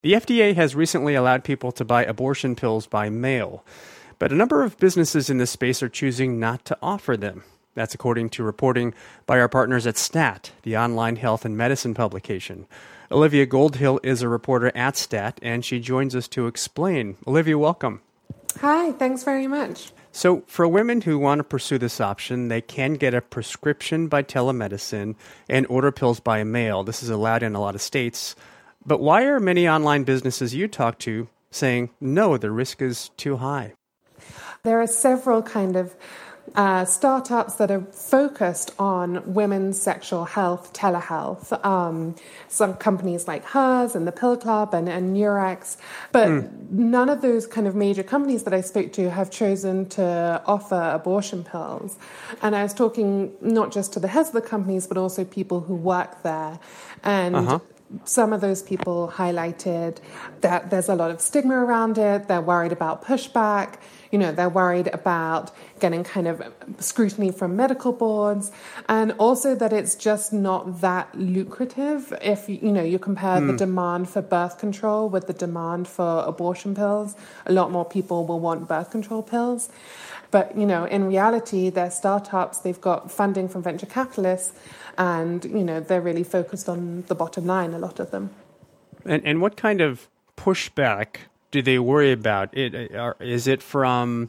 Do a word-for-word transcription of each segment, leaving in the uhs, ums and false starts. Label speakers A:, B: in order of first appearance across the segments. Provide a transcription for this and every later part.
A: The F D A has recently allowed people to buy abortion pills by mail, but a number of businesses in this space are choosing not to offer them. That's according to reporting by our partners at STAT, the online health and medicine publication. Olivia Goldhill is a reporter at STAT, and she joins us to explain. Olivia, welcome.
B: Hi, thanks very much.
A: So for women who want to pursue this option, they can get a prescription by telemedicine and order pills by mail. This is allowed in a lot of states. But why are many online businesses you talk to saying, no, the risk is too high?
B: There are several kind of uh, startups that are focused on women's sexual health, telehealth. Um, some companies like Hers and the Pill Club and, and Nurex. But mm. none of those kind of major companies that I spoke to have chosen to offer abortion pills. And I was talking not just to the heads of the companies, but also people who work there. And uh-huh. some of those people highlighted that there's a lot of stigma around it. They're worried about pushback. You know, they're worried about getting kind of scrutiny from medical boards, and also that it's just not that lucrative. If, you know, you compare mm. the demand for birth control with the demand for abortion pills, a lot more people will want birth control pills. But, you know, in reality, they're startups, they've got funding from venture capitalists, and, you know, they're really focused on the bottom line, a lot of them.
A: And, and what kind of pushback do they worry about? It, are, is it from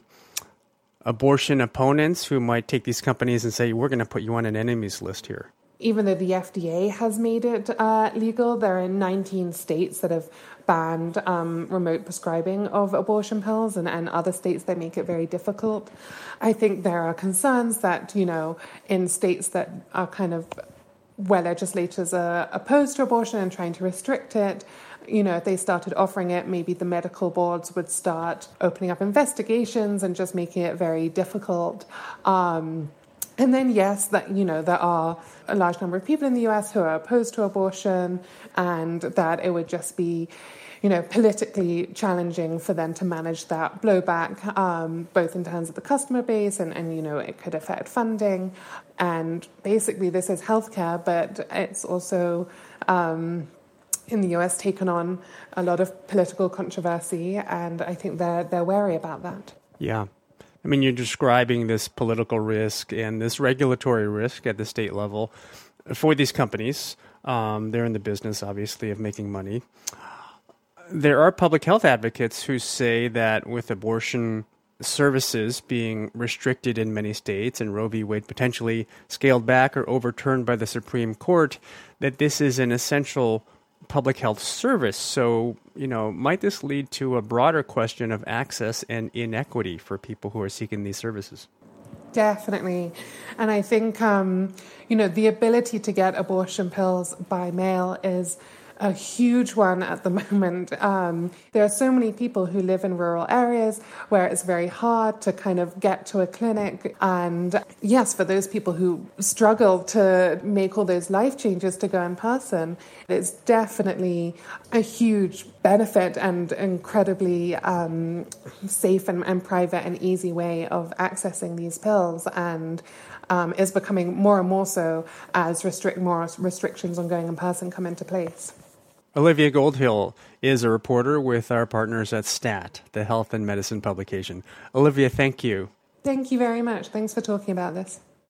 A: abortion opponents who might take these companies and say, we're going to put you on an enemies list here?
B: Even though the F D A has made it uh, legal, there are nineteen states that have banned um, remote prescribing of abortion pills, and, and other states that make it very difficult. I think there are concerns that, you know, in states that are kind of where legislators are opposed to abortion and trying to restrict it, you know, if they started offering it, maybe the medical boards would start opening up investigations and just making it very difficult. Um, and then, yes, that, you know, there are a large number of people in the U S who are opposed to abortion, and that it would just be, you know, politically challenging for them to manage that blowback, um, both in terms of the customer base and, and, you know, it could affect funding. And basically this is healthcare, but it's also, um, in the U S, taken on a lot of political controversy, and I think they're they're wary about that.
A: Yeah. I mean, you're describing this political risk and this regulatory risk at the state level for these companies. Um, they're in the business, obviously, of making money. There are public health advocates who say that with abortion services being restricted in many states and Roe v. Wade potentially scaled back or overturned by the Supreme Court, that this is an essential public health service. So, you know, might this lead to a broader question of access and inequity for people who are seeking these services?
B: Definitely. And I think, um, you know, the ability to get abortion pills by mail is a huge one at the moment. Um, there are so many people who live in rural areas where it's very hard to kind of get to a clinic. And yes, for those people who struggle to make all those life changes to go in person, it's definitely a huge benefit and incredibly um, safe and, and private and easy way of accessing these pills. And um, is becoming more and more so as restrict more restrictions on going in person come into place.
A: Olivia Goldhill is a reporter with our partners at STAT, the health and medicine publication. Olivia, thank you.
B: Thank you very much. Thanks for talking about this.